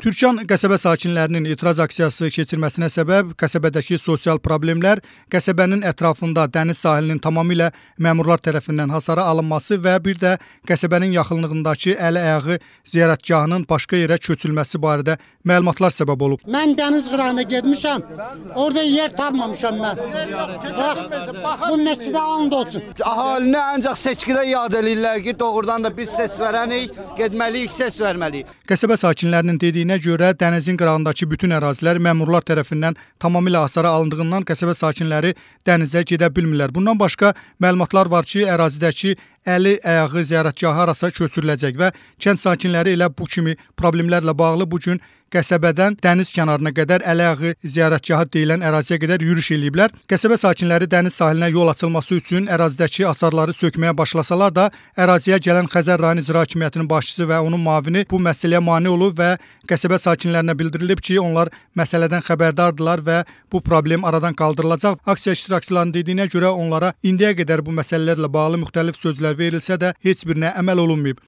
Türkan qəsəbə sakinlərinin etiraz aksiyası keçirməsinə səbəb qəsəbədəki sosial problemlər, qəsəbənin ətrafında dəniz sahilinin tamamilə məmurlar tərəfindən hasara alınması və bir də qəsəbənin yaxınlığındakı əli-ayağı ziyarətgahının başqa yerə köçülməsi barədə məlumatlar səbəb olub. Mən dəniz qırağına getmişəm, orada yer tapmamışam mən. Bu məsələ and olsun. Əhalinə ancaq seçkidə yad eləyirlər ki, doğrudan da biz səs verənik, getməliyik, səs verməliyik. Qəsəbə sakinlərinin dediyinə görə dənizin qırağındakı bütün ərazilər məmurlar tərəfindən tamamilə hasara alındığından qəsəbə sakinləri dənizə gedə bilmirlər. Bundan başqa məlumatlar var ki, ərazidəki əli-ayağı ziyarətgahı arası köçürüləcək və kənd sakinləri elə bu kimi problemlərlə bağlı bu gün qəsəbədən dəniz kənarına qədər əli-ayağı ziyarətgahı deyilən əraziyə qədər yürüş eləyiblər. Qəsəbə sakinləri dəniz sahilinə yol açılması üçün ərazidəki asarları sökməyə başlasalar da, əraziyə gələn Xəzər rayon icra hakimiyyətinin başçısı və onun müavini bu məsələyə mane olub və qəsəbə sakinlərinə bildirilib ki, onlar məsələdən xəbərdardılar və bu problem aradan qaldırılacaq. Aksiya iştirakçılarının dediyinə görə onlara indiyə qədər bu məsələlərlə bağlı müxtəlif sözlər verilsə də heç birinə əməl olunmayıb.